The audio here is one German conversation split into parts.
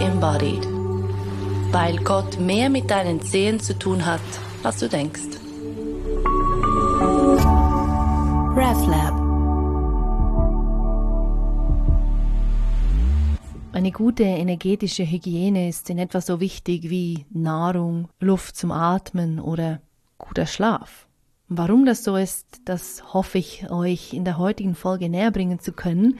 Embodied. Weil Gott mehr mit deinen Zehen zu tun hat, als du denkst. RevLab. Eine gute energetische Hygiene ist in etwa so wichtig wie Nahrung, Luft zum Atmen oder guter Schlaf. Warum das so ist, das hoffe ich, euch in der heutigen Folge näher bringen zu können.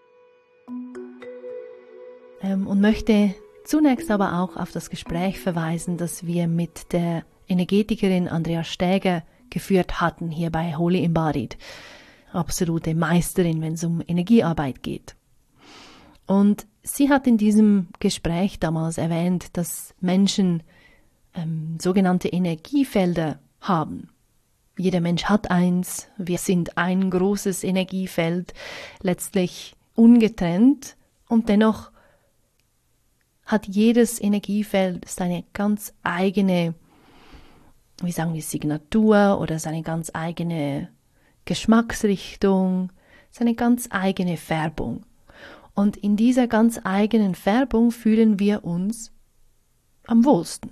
Und möchte zunächst aber auch auf das Gespräch verweisen, das wir mit der Energetikerin Andrea Stäger geführt hatten, hier bei Holy Embodied. Absolute Meisterin, wenn es um Energiearbeit geht. Und sie hat in diesem Gespräch damals erwähnt, dass Menschen sogenannte Energiefelder haben. Jeder Mensch hat eins, wir sind ein großes Energiefeld, letztlich ungetrennt, und dennoch hat jedes Energiefeld seine ganz eigene, wie sagen wir, Signatur oder seine ganz eigene Geschmacksrichtung, seine ganz eigene Färbung. Und in dieser ganz eigenen Färbung fühlen wir uns am wohlsten.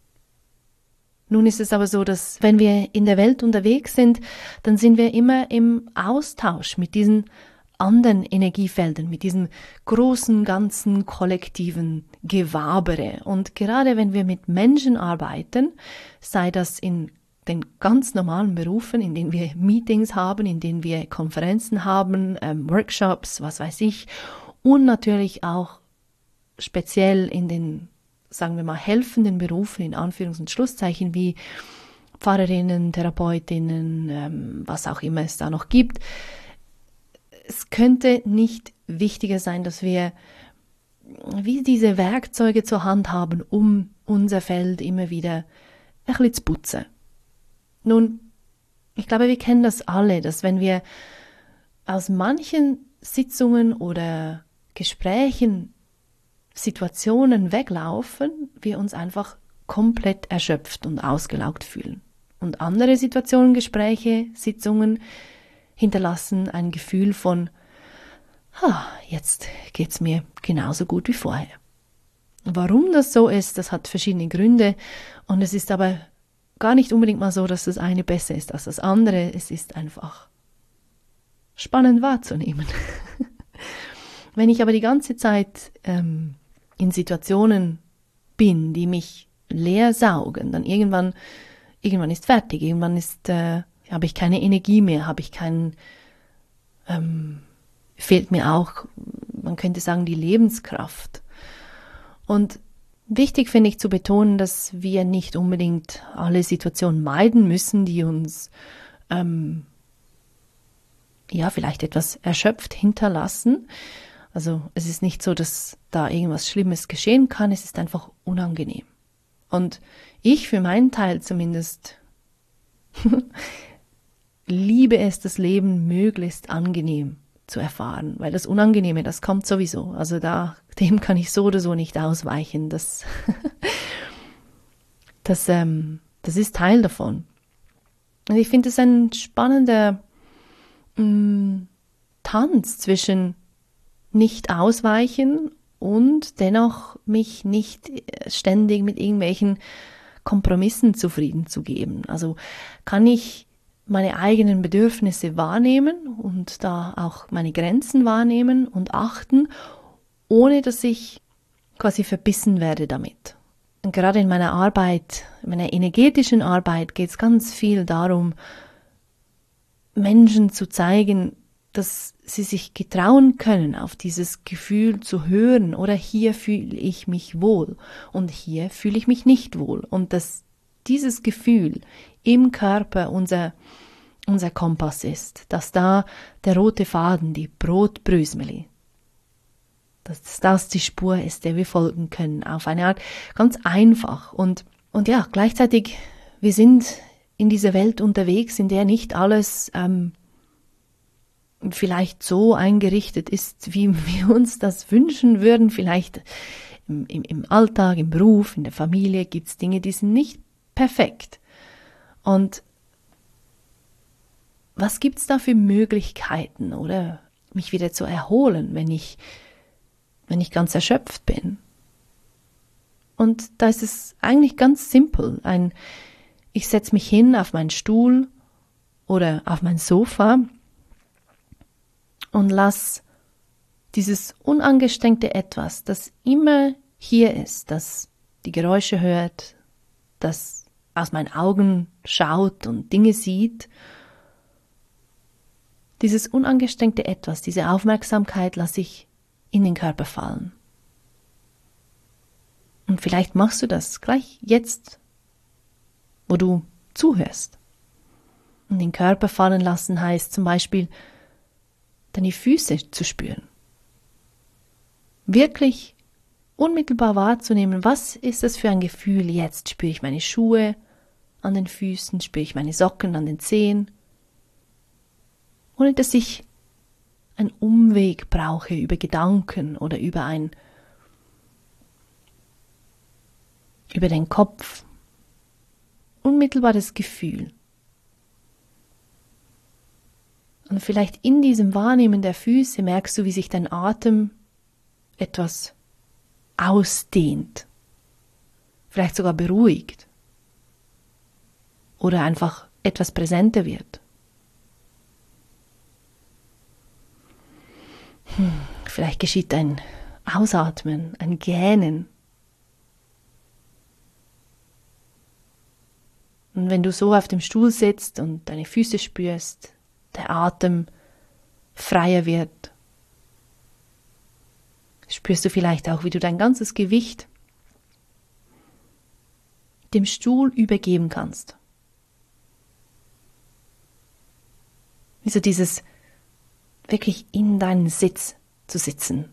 Nun ist es aber so, dass wenn wir in der Welt unterwegs sind, dann sind wir immer im Austausch mit diesen anderen Energiefeldern, mit diesem großen, ganzen, kollektiven Gewabere. Und gerade wenn wir mit Menschen arbeiten, sei das in den ganz normalen Berufen, in denen wir Meetings haben, in denen wir Konferenzen haben, Workshops, was weiß ich, und natürlich auch speziell in den, sagen wir mal, helfenden Berufen, in Anführungs- und Schlusszeichen, wie Pfarrerinnen, Therapeutinnen, was auch immer es da noch gibt. Es könnte nicht wichtiger sein, dass wir wie diese Werkzeuge zur Hand haben, um unser Feld immer wieder ein bisschen zu putzen. Nun, ich glaube, wir kennen das alle, dass wenn wir aus manchen Sitzungen oder Gesprächen, Situationen weglaufen, wir uns einfach komplett erschöpft und ausgelaugt fühlen. Und andere Situationen, Gespräche, Sitzungen hinterlassen ein Gefühl von, jetzt geht's mir genauso gut wie vorher. Warum das so ist, das hat verschiedene Gründe, und es ist aber gar nicht unbedingt mal so, dass das eine besser ist als das andere. Es ist einfach spannend wahrzunehmen. Wenn ich aber die ganze Zeit in Situationen bin, die mich leer saugen, dann irgendwann ist fertig, irgendwann habe ich keine Energie mehr, fehlt mir auch, man könnte sagen, die Lebenskraft. Und wichtig finde ich zu betonen, dass wir nicht unbedingt alle Situationen meiden müssen, die uns vielleicht etwas erschöpft hinterlassen. Also es ist nicht so, dass da irgendwas Schlimmes geschehen kann, es ist einfach unangenehm. Und ich für meinen Teil zumindest liebe es, das Leben möglichst angenehm zu erfahren, weil das Unangenehme, das kommt sowieso. Also dem kann ich so oder so nicht ausweichen. Das ist Teil davon. Und ich finde es ein spannender Tanz zwischen nicht ausweichen und dennoch mich nicht ständig mit irgendwelchen Kompromissen zufrieden zu geben. Also kann ich meine eigenen Bedürfnisse wahrnehmen und da auch meine Grenzen wahrnehmen und achten, ohne dass ich quasi verbissen werde damit. Und gerade in meiner Arbeit, in meiner energetischen Arbeit, geht es ganz viel darum, Menschen zu zeigen, dass sie sich getrauen können, auf dieses Gefühl zu hören, oder hier fühle ich mich wohl und hier fühle ich mich nicht wohl, und dass dieses Gefühl im Körper unser Kompass ist, dass da der rote Faden, die Brotbrösmeli, dass das die Spur ist, der wir folgen können, auf eine Art ganz einfach. Und ja, gleichzeitig, wir sind in dieser Welt unterwegs, in der nicht alles vielleicht so eingerichtet ist, wie wir uns das wünschen würden. Vielleicht im Alltag, im Beruf, in der Familie gibt es Dinge, die sind nicht perfekt. Und was gibt es da für Möglichkeiten, oder mich wieder zu erholen, wenn ich ganz erschöpft bin? Und da ist es eigentlich ganz simpel. Ich setze mich hin auf meinen Stuhl oder auf mein Sofa und lasse dieses unangestrengte Etwas, das immer hier ist, das die Geräusche hört, das aus meinen Augen schaut und Dinge sieht, dieses unangestrengte Etwas, diese Aufmerksamkeit lasse ich in den Körper fallen. Und vielleicht machst du das gleich jetzt, wo du zuhörst. Und den Körper fallen lassen heißt zum Beispiel, deine Füße zu spüren. Wirklich unmittelbar wahrzunehmen, was ist das für ein Gefühl jetzt? Spüre ich meine Schuhe an den Füßen? Spüre ich meine Socken an den Zehen? Ohne dass ich einen Umweg brauche über Gedanken oder über den Kopf. Unmittelbares Gefühl. Und vielleicht in diesem Wahrnehmen der Füße merkst du, wie sich dein Atem etwas ausdehnt. Vielleicht sogar beruhigt. Oder einfach etwas präsenter wird. Vielleicht geschieht ein Ausatmen, ein Gähnen. Und wenn du so auf dem Stuhl sitzt und deine Füße spürst, der Atem freier wird, spürst du vielleicht auch, wie du dein ganzes Gewicht dem Stuhl übergeben kannst. Wie so dieses wirklich in deinen Sitz zu sitzen.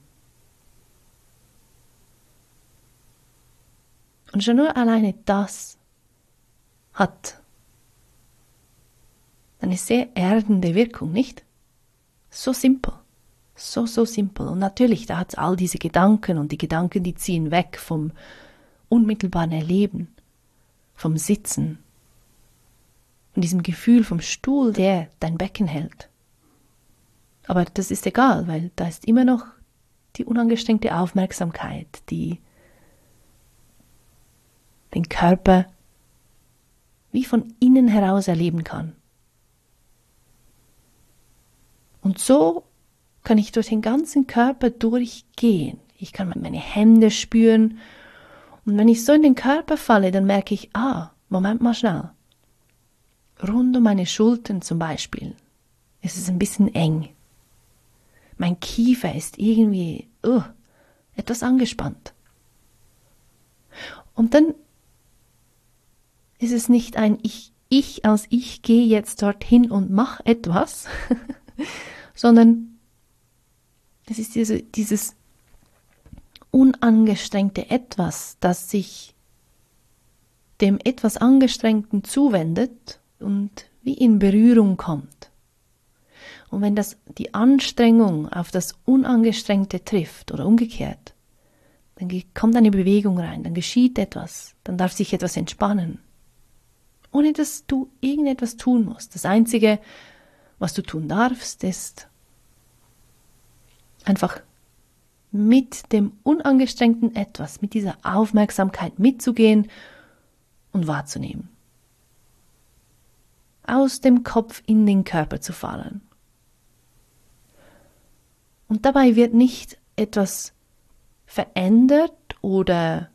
Und schon nur alleine das hat eine sehr erdende Wirkung, nicht? So simpel. So simpel. Und natürlich, da hat es all diese Gedanken und die Gedanken, die ziehen weg vom unmittelbaren Erleben, vom Sitzen, von diesem Gefühl vom Stuhl, der dein Becken hält. Aber das ist egal, weil da ist immer noch die unangestrengte Aufmerksamkeit, die den Körper wie von innen heraus erleben kann. Und so kann ich durch den ganzen Körper durchgehen. Ich kann meine Hände spüren. Und wenn ich so in den Körper falle, dann merke ich, Moment mal schnell. Rund um meine Schultern zum Beispiel ist es ein bisschen eng. Mein Kiefer ist irgendwie etwas angespannt. Und dann ist es nicht ein Ich gehe jetzt dorthin und mache etwas, sondern es ist dieses unangestrengte Etwas, das sich dem etwas Angestrengten zuwendet und wie in Berührung kommt. Und wenn die Anstrengung auf das Unangestrengte trifft oder umgekehrt, dann kommt eine Bewegung rein, dann geschieht etwas, dann darf sich etwas entspannen. Ohne dass du irgendetwas tun musst. Das Einzige, was du tun darfst, ist einfach mit dem unangestrengten Etwas, mit dieser Aufmerksamkeit mitzugehen und wahrzunehmen. Aus dem Kopf in den Körper zu fallen. Und dabei wird nicht etwas verändert oder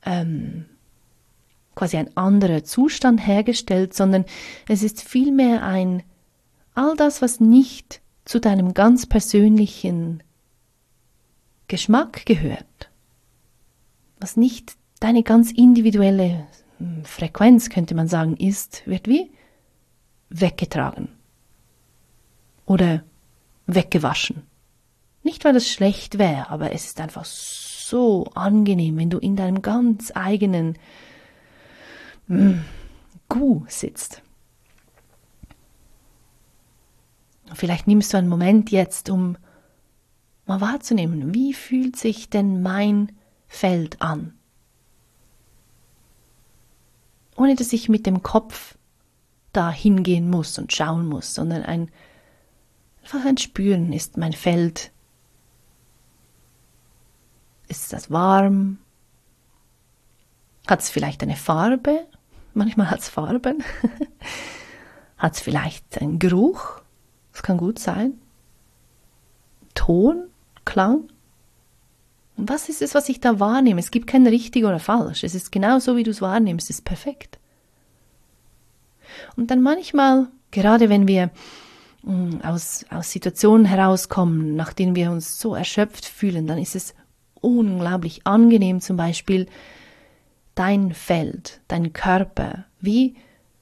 quasi ein anderer Zustand hergestellt, sondern es ist vielmehr all das, was nicht zu deinem ganz persönlichen Geschmack gehört, was nicht deine ganz individuelle Frequenz, könnte man sagen, ist, wird wie weggetragen oder weggewaschen. Nicht, weil es schlecht wäre, aber es ist einfach so angenehm, wenn du in deinem ganz eigenen Gu sitzt. Vielleicht nimmst du einen Moment jetzt, um mal wahrzunehmen, wie fühlt sich denn mein Feld an? Ohne dass ich mit dem Kopf da hingehen muss und schauen muss, sondern einfach ein Spüren. Ist mein Feld, ist das warm? Hat es vielleicht eine Farbe? Manchmal hat es Farben. Hat es vielleicht einen Geruch? Das kann gut sein. Ton, Klang. Und was ist es, was ich da wahrnehme? Es gibt kein richtig oder falsch. Es ist genau so, wie du es wahrnimmst. Es ist perfekt. Und dann manchmal, gerade wenn wir aus Situationen herauskommen, nach denen wir uns so erschöpft fühlen, dann ist es unglaublich angenehm, zum Beispiel dein Feld, dein Körper, wie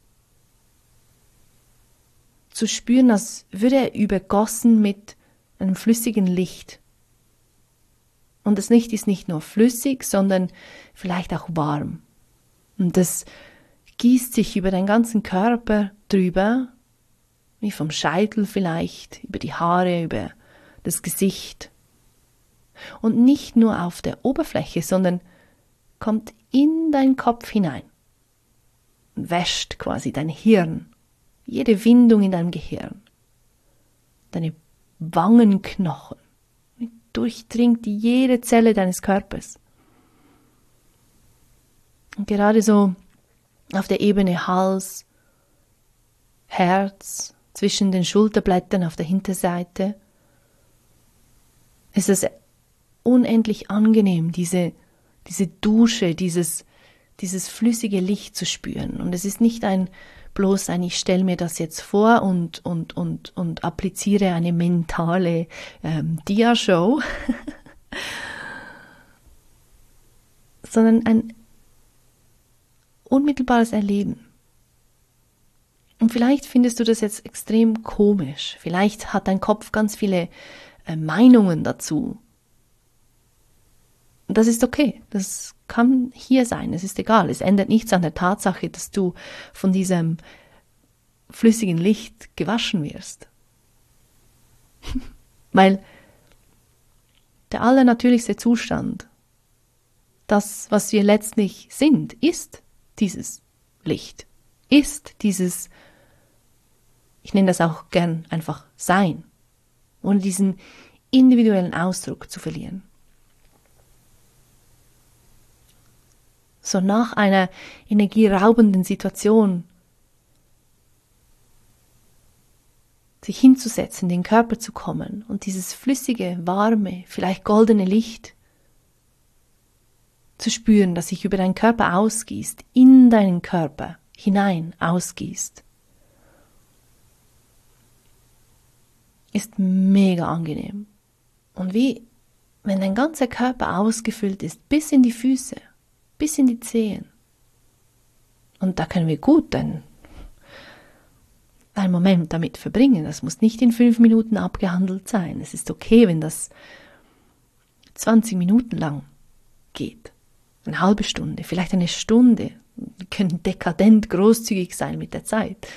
zu spüren, als würde er übergossen mit einem flüssigen Licht. Und das Licht ist nicht nur flüssig, sondern vielleicht auch warm. Und das gießt sich über deinen ganzen Körper drüber, wie vom Scheitel vielleicht, über die Haare, über das Gesicht. Und nicht nur auf der Oberfläche, sondern kommt in deinen Kopf hinein und wäscht quasi dein Hirn, jede Windung in deinem Gehirn, deine Wangenknochen, durchdringt jede Zelle deines Körpers. Und gerade so auf der Ebene Hals, Herz, zwischen den Schulterblättern auf der Hinterseite, ist es unendlich angenehm, diese Dusche, dieses flüssige Licht zu spüren. Und es ist nicht bloß ein, ich stelle mir das jetzt vor und appliziere eine mentale Dia-Show, sondern ein unmittelbares Erleben. Und vielleicht findest du das jetzt extrem komisch. Vielleicht hat dein Kopf ganz viele Meinungen dazu. Und das ist okay. Das kann hier sein. Es ist egal. Es ändert nichts an der Tatsache, dass du von diesem flüssigen Licht gewaschen wirst. Weil der allernatürlichste Zustand, das, was wir letztlich sind, ist dieses Licht. Ist dieses, ich nenne das auch gern einfach Sein, ohne diesen individuellen Ausdruck zu verlieren. So nach einer energieraubenden Situation sich hinzusetzen, in den Körper zu kommen und dieses flüssige, warme, vielleicht goldene Licht zu spüren, das sich über deinen Körper ausgießt, in deinen Körper hinein ausgießt, ist mega angenehm. Und wie wenn dein ganzer Körper ausgefüllt ist, bis in die Füße, bis in die Zehen. Und da können wir gut einen Moment damit verbringen. Das muss nicht in 5 Minuten abgehandelt sein. Es ist okay, wenn das 20 Minuten lang geht. Eine halbe Stunde, vielleicht eine Stunde. Wir können dekadent großzügig sein mit der Zeit.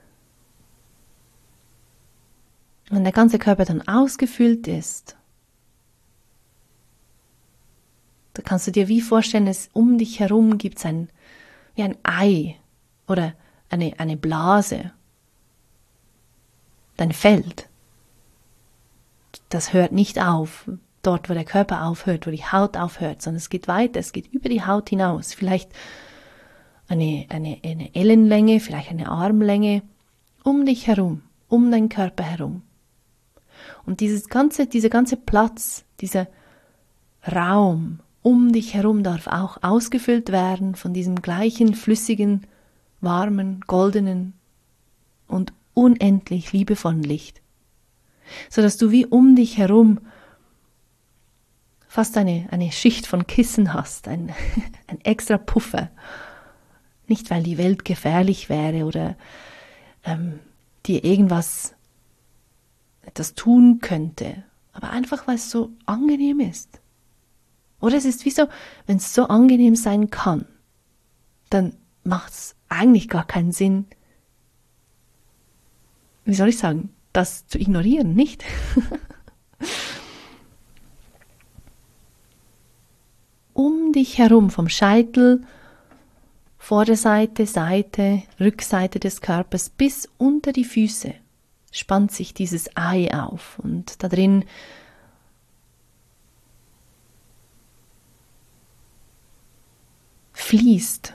Wenn der ganze Körper dann ausgefüllt ist, da kannst du dir wie vorstellen, es um dich herum gibt es wie ein Ei oder eine Blase, dein Feld. Das hört nicht auf, dort wo der Körper aufhört, wo die Haut aufhört, sondern es geht weiter, es geht über die Haut hinaus. Vielleicht eine Ellenlänge, vielleicht eine Armlänge, um dich herum, um deinen Körper herum. Und dieser ganze Platz, dieser Raum um dich herum darf auch ausgefüllt werden von diesem gleichen flüssigen, warmen, goldenen und unendlich liebevollen Licht, sodass du wie um dich herum fast eine Schicht von Kissen hast, ein extra Puffer. Nicht, weil die Welt gefährlich wäre oder dir etwas tun könnte, aber einfach, weil es so angenehm ist. Oder es ist wie so, wenn es so angenehm sein kann, dann macht es eigentlich gar keinen Sinn, wie soll ich sagen, das zu ignorieren, nicht? Um dich herum, vom Scheitel, Vorderseite, Seite, Rückseite des Körpers bis unter die Füße spannt sich dieses Ei auf und da drin fließt.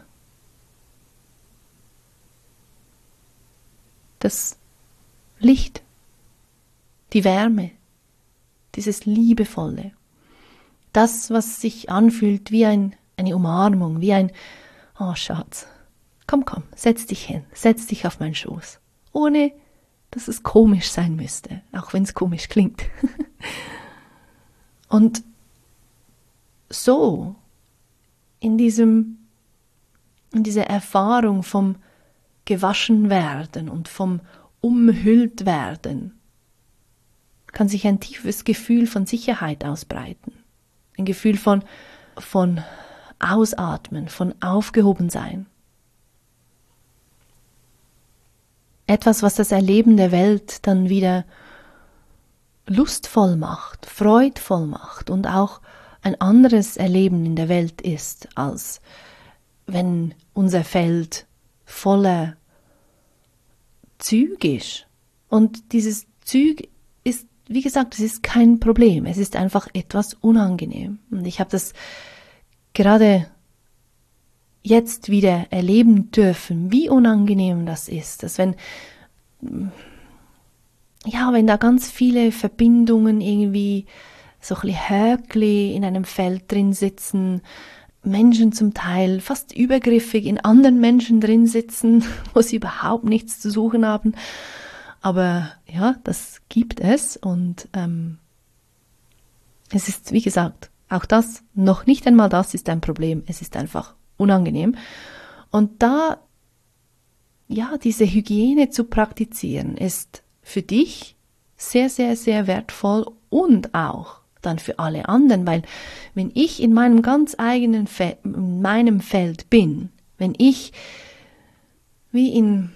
Das Licht, die Wärme, dieses Liebevolle, das, was sich anfühlt wie eine Umarmung, wie ein, oh Schatz, komm, setz dich hin, setz dich auf meinen Schoß, ohne dass es komisch sein müsste, auch wenn es komisch klingt. Und so, in dieser Erfahrung vom gewaschen werden und vom umhüllt werden, kann sich ein tiefes Gefühl von Sicherheit ausbreiten. Ein Gefühl von Ausatmen, von Aufgehobensein. Etwas, was das Erleben der Welt dann wieder lustvoll macht, freudvoll macht und auch ein anderes Erleben in der Welt ist, als wenn unser Feld voller Züg ist. Und dieses Züg ist, wie gesagt, es ist kein Problem, es ist einfach etwas unangenehm. Und ich habe das gerade jetzt wieder erleben dürfen, wie unangenehm das ist, dass wenn da ganz viele Verbindungen irgendwie so ein bisschen Höckli in einem Feld drin sitzen, Menschen zum Teil fast übergriffig in anderen Menschen drin sitzen, wo sie überhaupt nichts zu suchen haben. Aber ja, das gibt es und es ist, wie gesagt, auch das, noch nicht einmal das ist ein Problem, es ist einfach unangenehm. Und da, ja, diese Hygiene zu praktizieren, ist für dich sehr, sehr, sehr wertvoll und auch dann für alle anderen, weil wenn ich in meinem ganz eigenen in meinem Feld bin, wenn ich wie in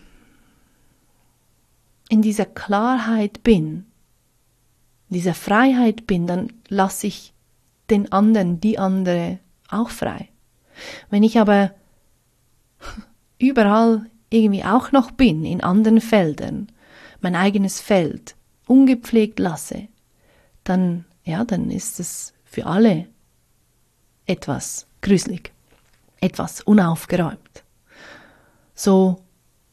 dieser Klarheit bin, dieser Freiheit bin, dann lasse ich den anderen, die andere auch frei. Wenn ich aber überall irgendwie auch noch bin, in anderen Feldern, mein eigenes Feld ungepflegt lasse, dann ist es für alle etwas gruselig, etwas unaufgeräumt. So,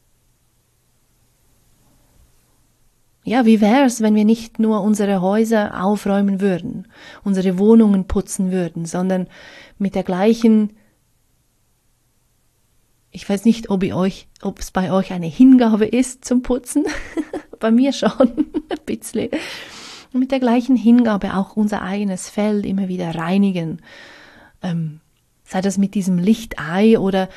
ja, wie wär's, wenn wir nicht nur unsere Häuser aufräumen würden, unsere Wohnungen putzen würden, sondern mit der gleichen, ich weiß nicht, ob es bei euch eine Hingabe ist zum Putzen, bei mir schon, ein bisschen, mit der gleichen Hingabe auch unser eigenes Feld immer wieder reinigen, sei das mit diesem Lichtei oder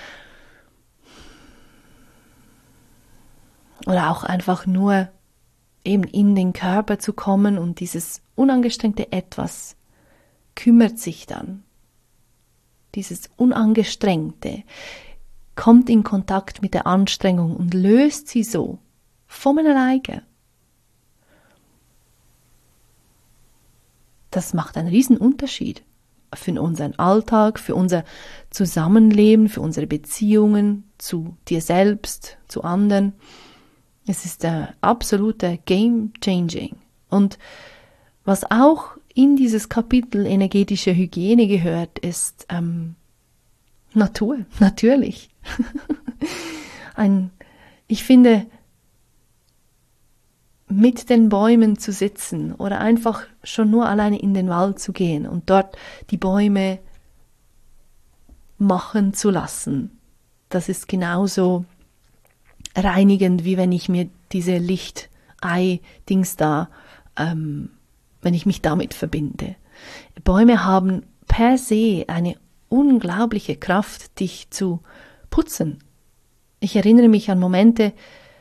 auch einfach nur eben in den Körper zu kommen und dieses unangestrengte Etwas kümmert sich dann. Dieses Unangestrengte kommt in Kontakt mit der Anstrengung und löst sie so von alleine. Das macht einen riesen Unterschied für unseren Alltag, für unser Zusammenleben, für unsere Beziehungen zu dir selbst, zu anderen. Es ist der absolute Game-Changing. Und was auch in dieses Kapitel energetische Hygiene gehört, ist Natur, natürlich. Ich finde, mit den Bäumen zu sitzen oder einfach schon nur alleine in den Wald zu gehen und dort die Bäume machen zu lassen, das ist genauso reinigend, wie wenn ich mir diese Lichtei-Dings da, wenn ich mich damit verbinde. Bäume haben per se eine unglaubliche Kraft, dich zu putzen. Ich erinnere mich an Momente,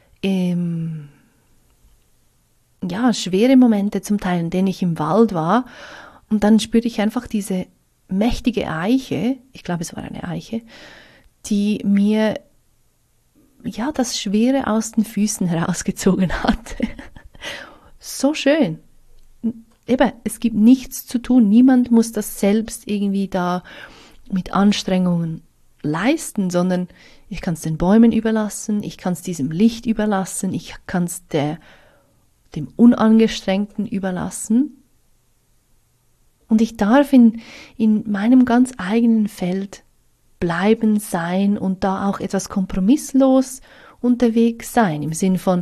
schwere Momente zum Teil, in denen ich im Wald war und dann spürte ich einfach diese mächtige Eiche, ich glaube es war eine Eiche, die mir das Schwere aus den Füßen herausgezogen hat. So schön. Eben, es gibt nichts zu tun, niemand muss das selbst irgendwie da mit Anstrengungen leisten, sondern ich kann es den Bäumen überlassen, ich kann es diesem Licht überlassen, ich kann es dem Unangestrengten überlassen. Und ich darf in meinem ganz eigenen Feld bleiben, sein und da auch etwas kompromisslos unterwegs sein, im Sinn von,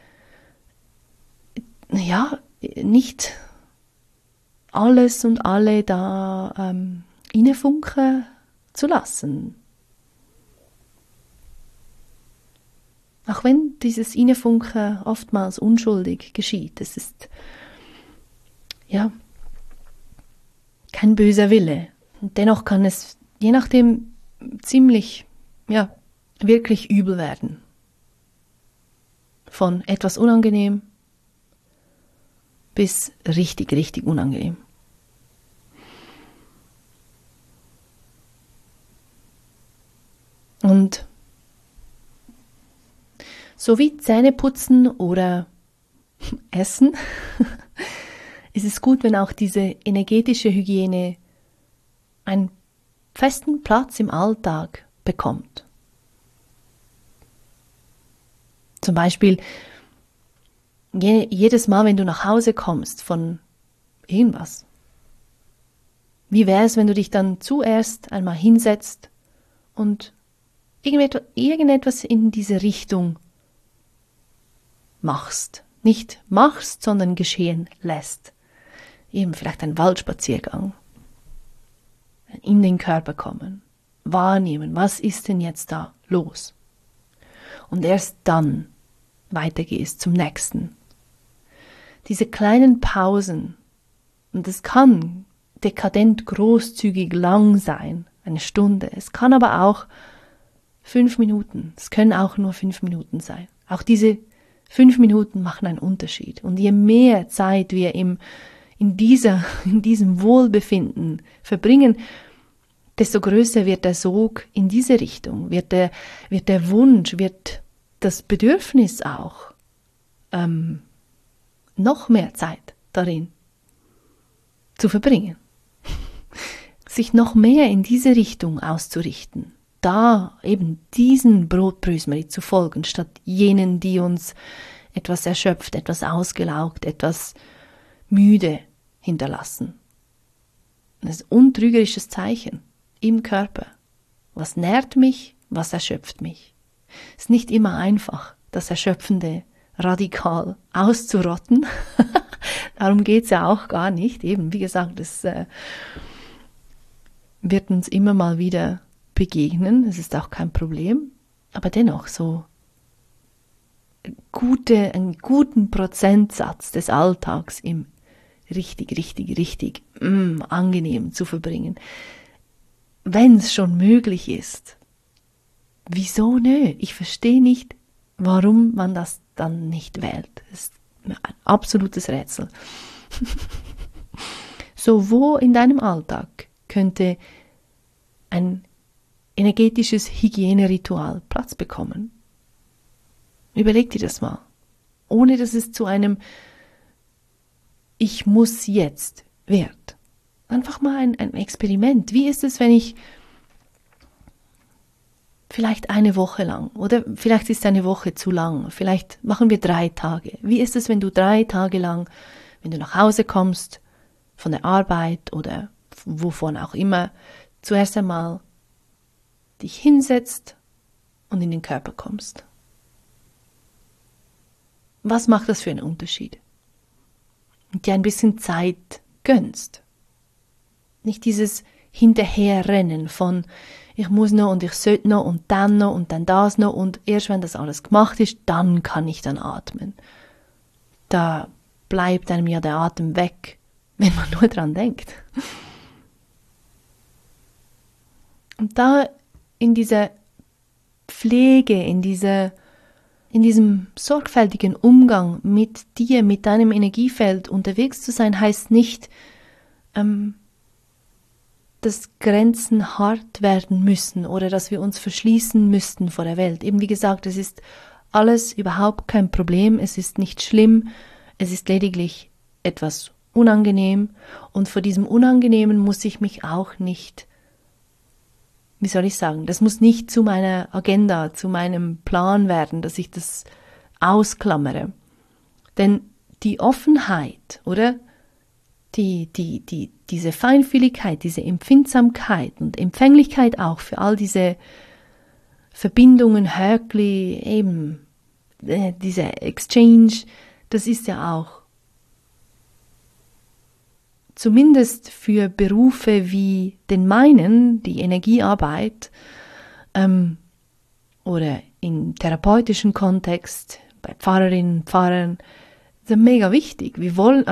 ja, nicht alles und alle da innefunken zu lassen. Auch wenn dieses Innefunken oftmals unschuldig geschieht, es ist ja kein böser Wille. Und dennoch kann es je nachdem ziemlich, ja, wirklich übel werden. Von etwas unangenehm bis richtig, richtig unangenehm. Und so wie Zähneputzen oder Essen ist es gut, wenn auch diese energetische Hygiene einen festen Platz im Alltag bekommt. Zum Beispiel jedes Mal, wenn du nach Hause kommst von irgendwas. Wie wäre es, wenn du dich dann zuerst einmal hinsetzt und irgendetwas in diese Richtung machst. Nicht machst, sondern geschehen lässt. Eben vielleicht ein Waldspaziergang. In den Körper kommen. Wahrnehmen, was ist denn jetzt da los? Und erst dann weitergehst zum nächsten. Diese kleinen Pausen, und es kann dekadent großzügig lang sein, eine Stunde, es kann aber auch 5 Minuten, es können auch nur 5 Minuten sein. Auch diese 5 Minuten machen einen Unterschied. Und je mehr Zeit wir in diesem Wohlbefinden verbringen, desto größer wird der Sog in diese Richtung, wird der Wunsch, wird das Bedürfnis auch, noch mehr Zeit darin zu verbringen. Sich noch mehr in diese Richtung auszurichten. Da eben diesen Brotbrösmeli zu folgen, statt jenen, die uns etwas erschöpft, etwas ausgelaugt, etwas müde hinterlassen. Das ist ein untrügerisches Zeichen im Körper. Was nährt mich, was erschöpft mich. Es ist nicht immer einfach, das Erschöpfende radikal auszurotten. Darum geht es ja auch gar nicht. Eben, wie gesagt, es wird uns immer mal wieder begegnen. Es ist auch kein Problem. Aber dennoch so einen guten Prozentsatz des Alltags im richtig angenehm zu verbringen. Wenn es schon möglich ist, wieso nö? Ich verstehe nicht, warum man das dann nicht wählt. Das ist ein absolutes Rätsel. So, wo in deinem Alltag könnte ein energetisches Hygieneritual Platz bekommen? Überleg dir das mal. Ohne dass es zu einem Ich muss jetzt wird. Einfach mal ein Experiment. Wie ist es, wenn ich vielleicht eine Woche lang, oder vielleicht ist eine Woche zu lang, vielleicht machen wir 3 Tage. Wie ist es, wenn du 3 Tage lang, wenn du nach Hause kommst, von der Arbeit oder wovon auch immer, zuerst einmal dich hinsetzt und in den Körper kommst? Was macht das für einen Unterschied? Und dir ein bisschen Zeit gönnst. Nicht dieses Hinterherrennen von ich muss noch und ich sollte noch und dann das noch und erst wenn das alles gemacht ist, dann kann ich dann atmen. Da bleibt einem ja der Atem weg, wenn man nur dran denkt. Und da in dieser Pflege, in diesem sorgfältigen Umgang mit dir, mit deinem Energiefeld unterwegs zu sein, heißt nicht, dass Grenzen hart werden müssen oder dass wir uns verschließen müssten vor der Welt. Eben wie gesagt, es ist alles überhaupt kein Problem, es ist nicht schlimm, es ist lediglich etwas unangenehm und vor diesem Unangenehmen muss ich mich auch nicht, wie soll ich sagen, das muss nicht zu meiner Agenda, zu meinem Plan werden, dass ich das ausklammere. Denn die Offenheit, oder? diese Feinfühligkeit, diese Empfindsamkeit und Empfänglichkeit auch für all diese Verbindungen, Höckli, eben diese Exchange, das ist ja auch zumindest für Berufe wie den meinen, die Energiearbeit oder im therapeutischen Kontext, bei Pfarrerinnen, Pfarrern, das ist mega wichtig. Wir wollen,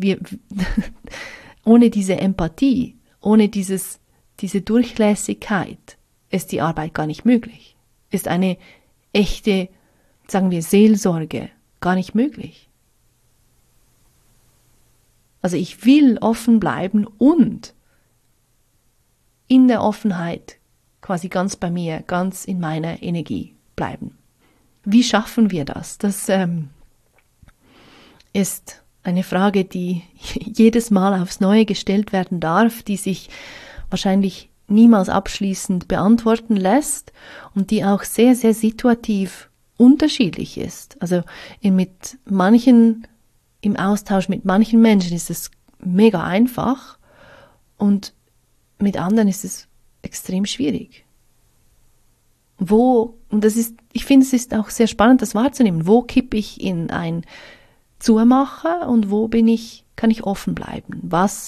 ohne diese Empathie, ohne diese Durchlässigkeit ist die Arbeit gar nicht möglich. Ist eine echte, sagen wir, Seelsorge gar nicht möglich. Also ich will offen bleiben und in der Offenheit quasi ganz bei mir, ganz in meiner Energie bleiben. Wie schaffen wir das? Das ist eine Frage, die jedes Mal aufs Neue gestellt werden darf, die sich wahrscheinlich niemals abschließend beantworten lässt und die auch sehr, sehr situativ unterschiedlich ist. Also im Austausch mit manchen Menschen ist es mega einfach und mit anderen ist es extrem schwierig. Ich finde, es ist auch sehr spannend, das wahrzunehmen. Wo kippe ich in ein Zumacher und wo kann ich offen bleiben?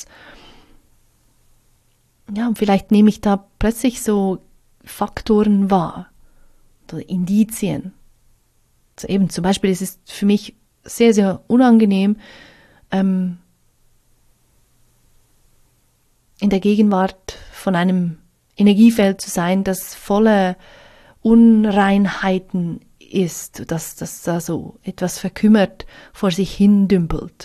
Und vielleicht nehme ich da plötzlich so Faktoren wahr oder Indizien. Also eben zum Beispiel ist es für mich sehr, sehr unangenehm, in der Gegenwart von einem Energiefeld zu sein, das voller Unreinheiten ist, dass da so etwas verkümmert vor sich hin dümpelt.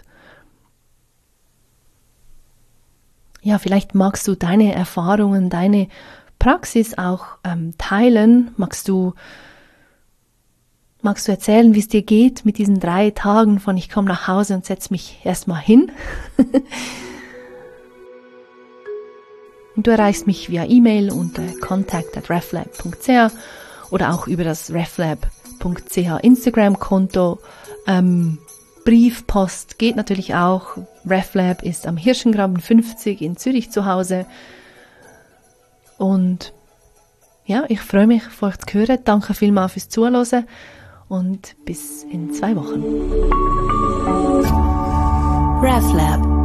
Ja, vielleicht magst du deine Erfahrungen, deine Praxis auch teilen. Magst du erzählen, wie es dir geht mit diesen 3 Tagen von ich komme nach Hause und setze mich erstmal hin? Und du erreichst mich via E-Mail unter contact@reflab.ch oder auch über das reflab.ch Instagram-Konto. Brief, Post geht natürlich auch. Reflab ist am Hirschengraben 50 in Zürich zu Hause. Und ja, ich freue mich, von euch zu hören. Danke vielmals fürs Zuhören und bis in 2 Wochen. RefLab